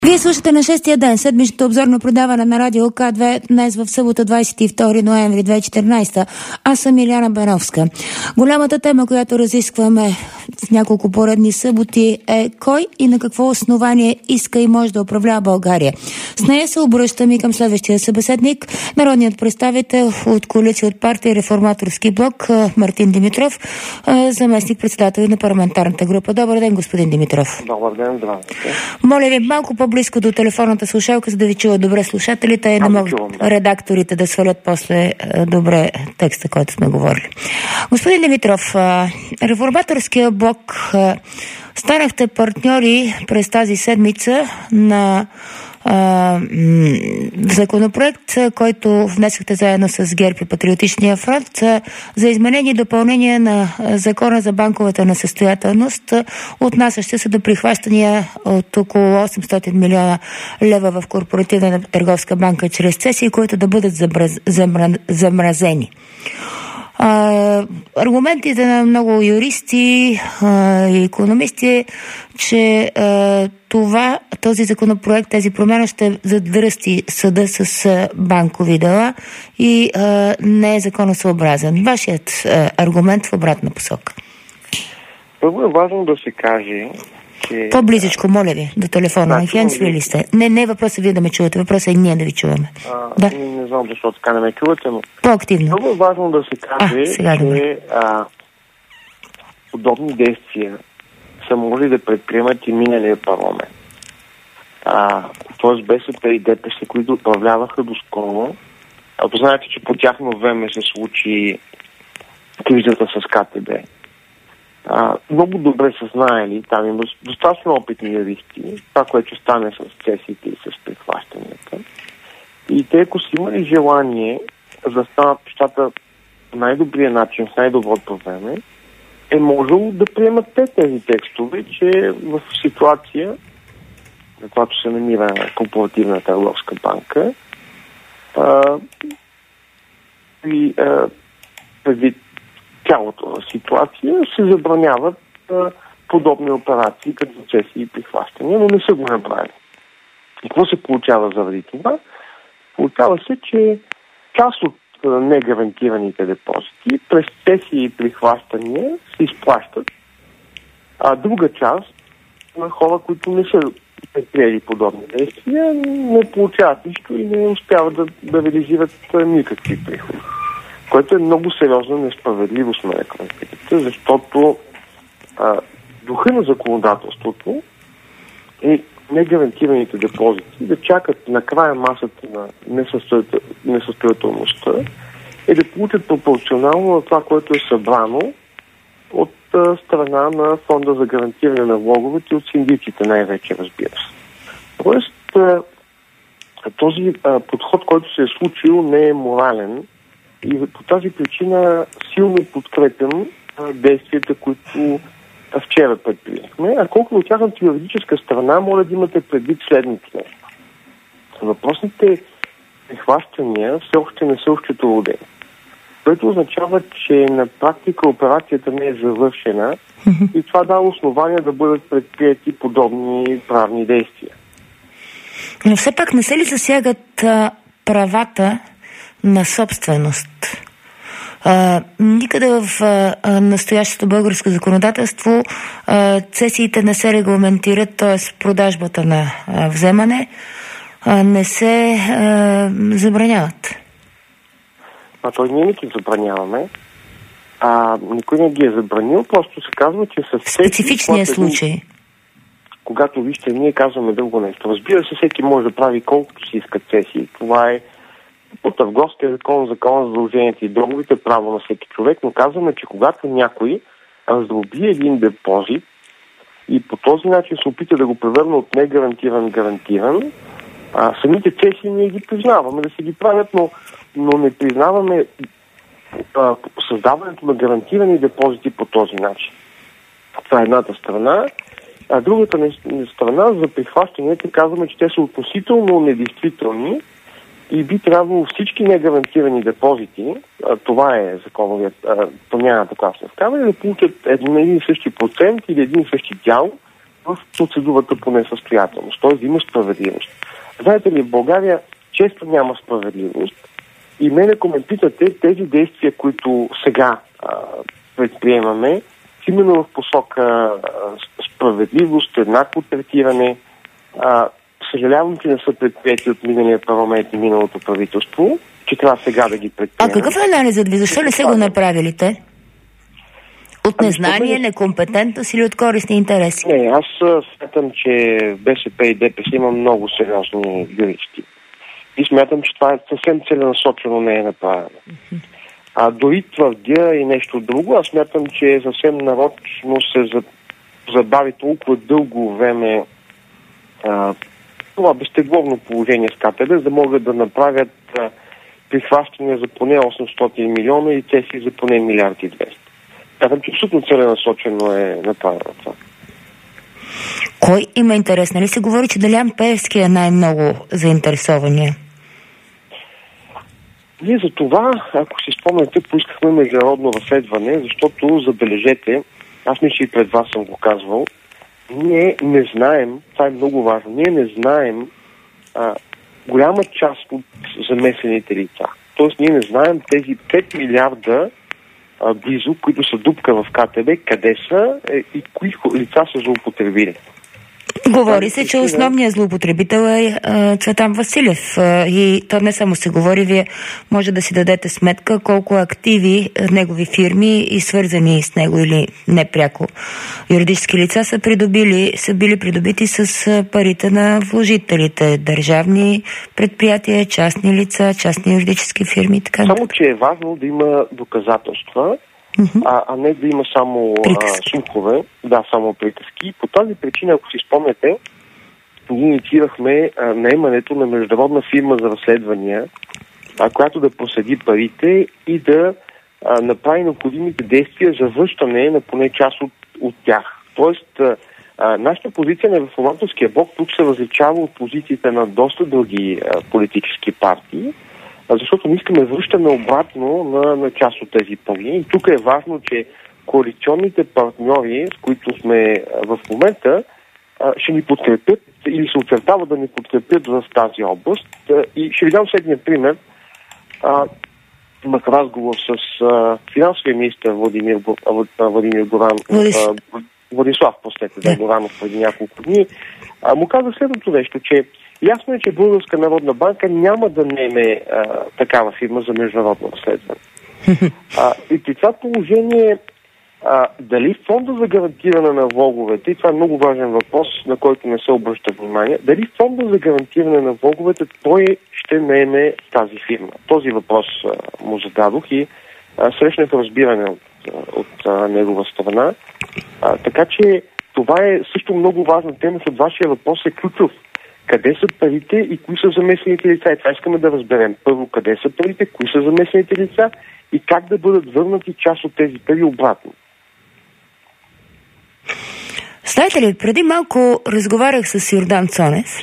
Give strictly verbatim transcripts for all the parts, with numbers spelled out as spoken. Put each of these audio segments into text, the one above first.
Вие слушате на шестия ден, седмичното обзорно предаване на Радио К две, днес в събота, двадесет и втори ноември две хиляди и четиринадесета. Аз съм Иляна Беновска. Голямата тема, която разискваме в няколко поредни съботи, е кой и на какво основание иска и може да управлява България. С нея се обръщам и към следващия събеседник, народният представител от коалиция от партия Реформаторски блок Мартин Димитров, заместник председател на парламентарната група. Добър ден, господин Димитров. Добър ден, здравейте. Моля ви малко по-близко до телефонната слушалка, за да ви чуват добре слушателите и да могат редакторите да свалят после добре текста, който сме говорили. Господин Димитров, Реформаторския блок станахте партньори през тази седмица на законопроект, който внесохте заедно с ГЕРБ и Патриотичния фронт за изменение и допълнение на Закона за банковата несъстоятелност, отнасящи се до прихващания от около осемстотин милиона лева в корпоративна търговска банка чрез цесии, които да бъдат замразени. Uh, аргументите на много юристи uh, и икономисти е, че uh, това, този законопроект, тези промени ще задръсти съда с uh, банкови дела и uh, не е законосъобразен. Вашият uh, аргумент в обратна посока. Първо е важно да се каже, че... По-близичко, моля ви, до телефона. Да, Хенсви ли сте? Не, не е въпросът вие да ме чувате, въпросът е ние да ви чуваме. А, да. Не, не знам защо така не ме чувате, но... По-активно. Много е важно да се каже, а, че а, подобни действия са могли да предприемат и миналия парламент. Тоест БСП и ДПС, които управляваха доскоро. А, знаете, че по тяхно време се случи кризата с КТБ. А, много добре са знаели, там има достатъчно опитни юристи, това, което стане с цесиите и с прихващанията. И те, ако си имали желание да станат нещата най-добрия начин, с най-доброто време, е можело да приемат те тези текстове, че в ситуация, на която се намира корпоративна търговска банка, а, и а, предвид цялата ситуация се забраняват а, подобни операции като цесии и прихващания, но не са го направили. И какво се получава заради това? Получава се, че част от а, негарантираните депозити през цесии и прихващания се изплащат, а друга част на хора, които не са предприели подобни действия, не получават нищо и не успяват да, да реализират никакви приходи. Което е много сериозна несправедливост на економиката, защото а, духа на законодателството е негарантираните депозити да чакат на края масата на несъстоятелността и да получат пропорционално на това, което е събрано от а, страна на фонда за гарантиране на влоговете и от синдиците най-вече, разбира се. Тоест, а, този а, подход, който се е случил, не е морален. И по тази причина силно подкрепям а, действията, които а, вчера предприехме. А колко от тяхната юридическа страна, може да имате предвид следното нещо. Въпросните прихващания все още не са осчетоводени. Което означава, че на практика операцията не е завършена mm-hmm. и това дава основания да бъдат предприяти подобни правни действия. Но все пак не се ли засягат а, правата на собственост? А, никъде в а, настоящото българско законодателство а, цесиите не се регламентират, т.е. продажбата на а, вземане а, не се а, забраняват. А той ние не ги забраняваме. А, никой не ги е забранил, просто се казва, че с цесии... Специфичният случай. Когато, вижте, ние казваме друго нещо. Разбира се, всеки може да прави колкото си иска цесии. Това е по търговския закон, закон за задълженията и договорите, право на всеки човек, но казваме, че когато някой раздроби един депозит и по този начин се опита да го превърне от негарантиран гарантиран, а, самите цесии ние ги признаваме да се ги правят, но, но не признаваме а, създаването на гарантирани депозити по този начин. Това е едната страна. А другата страна за прихващанията казваме, че те са относително недействителни и би трябвало всички негарантирани депозити, а, това е законовият промяната, която се вкарва, да получат един и същи процент или един и същи дял в процедурата по несъстоятелност, т.е. да има справедливост. Знаете ли, в България често няма справедливост и мене, ако ме питате, тези действия, които сега а, предприемаме, именно в посока а, справедливост, еднакво третиране. А, съжалявам, че не са предприяти от миналия парламент и миналото правителство, че трябва сега да ги предприемем. А какъв е анализът ви? Защо не са го направили те? От незнание, ами, некомпетентност или от корисни интереси? Не, аз смятам, че БСП и ДПС има много сериозни юристи. И смятам, че това е съвсем целенасочено не е направено. Mm-hmm. А дори твърдя и нещо друго, аз смятам, че съвсем нарочно се забави толкова дълго време а, това безтегловно положение с КТБ, за да могат да направят а, прихващания за поне осемстотин милиона и цеси за поне милиард и двеста. Смятам, че абсолютно целенасочено е направено това. Кой има интерес? Нали се говори, че Делян Пеевски е най-много заинтересования? Ние за това, ако си спомняте, поискахме международно разследване, защото, забележете, аз мисля, и пред вас съм го казвал, ние не знаем, това е много важно, ние не знаем а, голяма част от замесените лица. Тоест, ние не знаем тези пет милиарда а, близо, които са дупка в КТБ, къде са е, и кои лица са злоупотребили. Говори се, че основният злоупотребител е а, Цветан Василев. А, и то не само се говори, вие може да си дадете сметка колко активи негови фирми и свързани с него или непряко юридически лица са придобили, са били придобити с парите на вложителите. Държавни предприятия, частни лица, частни юридически фирми и така. Само, че е важно да има доказателства, Uh-huh. А, а не да има само слухове, да, само приказки. По тази причина, ако си спомняте, ние инициирахме а, наемането на международна фирма за разследвания, а, която да проследи парите и да а, направи необходимите действия за връщане на поне част от, от тях. Тоест, а, а, нашата позиция на Реформаторския блок тук се различава от позициите на доста други а, политически партии, защото не искаме връщане обратно на, на част от тези пари. И тук е важно, че коалиционните партньори, с които сме в момента, ще ни подкрепят или се очертава да ни подкрепят в тази област. И ще ви дам следния пример. Имах разговор с а, финансовия министър Владимир, Владимир Горан, а, Владислав, простете, да, Горанов преди няколко дни. А, му каза следното нещо, че ясно е, че Българска народна банка няма да наеме а, такава фирма за международно разследване. А, и при това положение, а, дали фонда за гарантиране на влоговете, и това е много важен въпрос, на който не се обръща внимание, дали фонда за гарантиране на влоговете той ще наеме тази фирма? Този въпрос а, му зададох и а, срещнах разбиране от, от а, негова страна. А, така че това е също много важна тема, защото вашия въпрос е ключов. Къде са парите и кои са замесените лица? И това искаме да разберем. Първо, къде са парите, кои са замесените лица и как да бъдат върнати част от тези пари обратно. Знаете ли, преди малко разговарях с Йордан Цонев,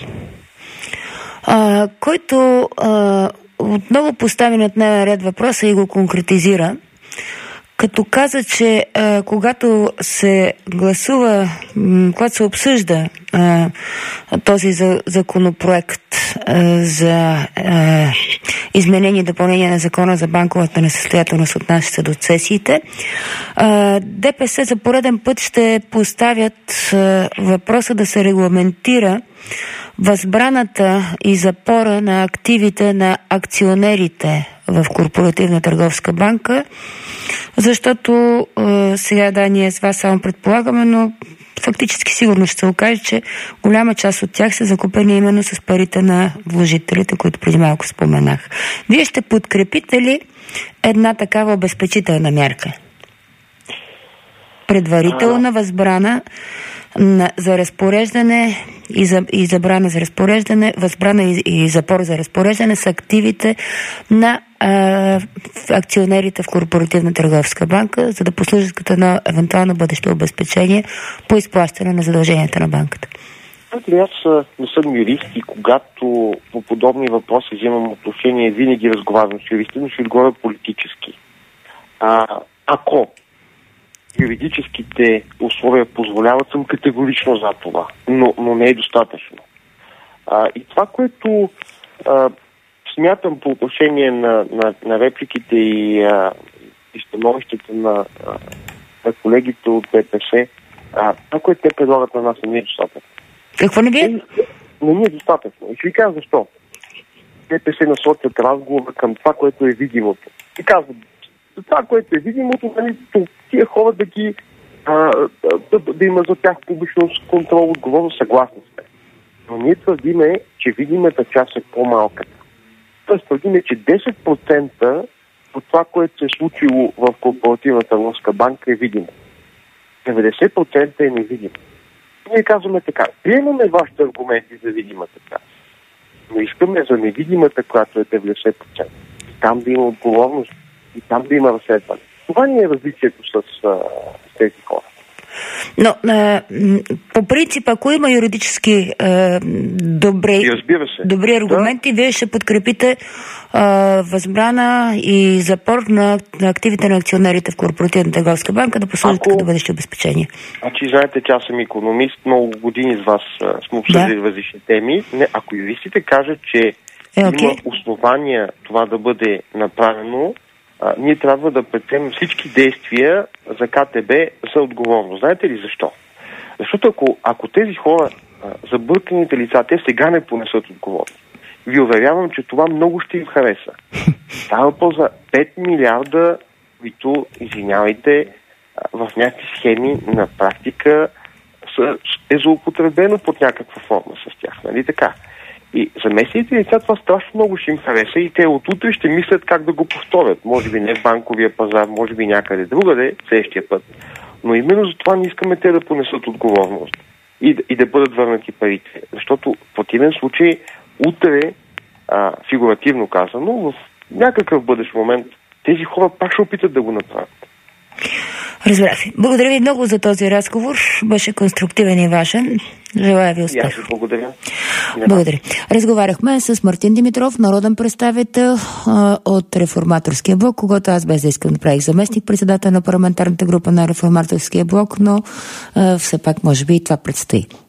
а, който а, отново постави на дневен ред въпроса и го конкретизира, като каза, че а, когато се гласува, м, когато се обсъжда а, този за, законопроект а, за а, изменение и допълнение на закона за банковата несъстоятелност, отнася се до цесиите, а, ДПС за пореден път ще поставят а, въпроса да се регламентира възбраната и запора на активите на акционерите в Корпоративна търговска банка, защото е, сега да, ние с вас само предполагаме, но фактически сигурно ще се окаже, че голяма част от тях са закупени именно с парите на вложителите, които преди малко споменах. Вие ще подкрепите ли една такава обезпечителна мярка? Предварителна възбрана на, за разпореждане и, за, и забрана за разпореждане, възбрана и, и запор за разпореждане с активите на а, акционерите в Корпоративна търговска банка, за да послужат като едно евентуално бъдещо обезпечение по изплащане на задълженията на банката. Аз не съм юрист и когато по подобни въпроси взимам отношение, винаги разговарям с юристи, но ще отговоря политически. А, ако юридическите условия позволяват, съм категорично за това, но, но не е достатъчно. А, и това, което а, смятам по отношение на, на, на репликите и, а, и становищата на, а, на колегите от ДПС, а, това, което те предлагат на нас, не е достатъчно. Какво не ви е? Не ни е достатъчно. И ще ви кажа защо. ДПС насочат разговора към това, което е видимото. И казват, това, което е видимото, нали, тия хора да ги а, да, да има за тях публичност, контрол, отговорност, съгласни сме. Но ние твърдиме, че видимата част е по-малката. Тоест твърдиме, че десет процента от това, което се е случило в Корпоративната руска банка е видимо. деветдесет процента е невидимо. Ние казваме така, приемаме вашите аргументи за видимата част, но искаме за невидимата, която е деветдесет процента. И там да има отговорност, и там да има разследване. Това ни е различието с, с тези хора. Но а, по принцип, ако има юридически а, добри, добри аргументи, да. Вие ще подкрепите а, възбрана и запор на, на активите на акционерите в Корпоративната търговска банка да послужат ако... като бъдещи обезпечения. Значи, знаете, че аз съм икономист, много години с вас а, сме обсъдили да. различни теми. Не, ако юристите кажат, че е, okay. има основания това да бъде направено, А, ние трябва да предприемем всички действия за КТБ за отговорност. Знаете ли защо? Защото ако, ако тези хора, а, забърканите лица, те сега не понесат отговорност, ви уверявам, че това много ще им хареса. Става въпрос за пет милиарда, които, извинявайте, в някакви схеми на практика са, е злоупотребено под някаква форма с тях. Нали така? И за местните лица това страшно много ще им хареса и те от утре ще мислят как да го повторят. Може би не в банковия пазар, може би някъде другаде, следващия път. Но именно за това не искаме те да понесат отговорност и, и да бъдат върнати парите. Защото в противен случай утре, а, фигуративно казано, в някакъв бъдещ момент тези хора пак ще опитат да го направят. Разбира се. Благодаря ви много за този разговор. Беше конструктивен и важен. Желая ви успех. Я благодаря. Благодаря. Разговаряхме с Мартин Димитров, народен представител а, от Реформаторския блок, когато аз без да искам да правих заместник председател на парламентарната група на Реформаторския блок, но а, все пак може би и това предстои.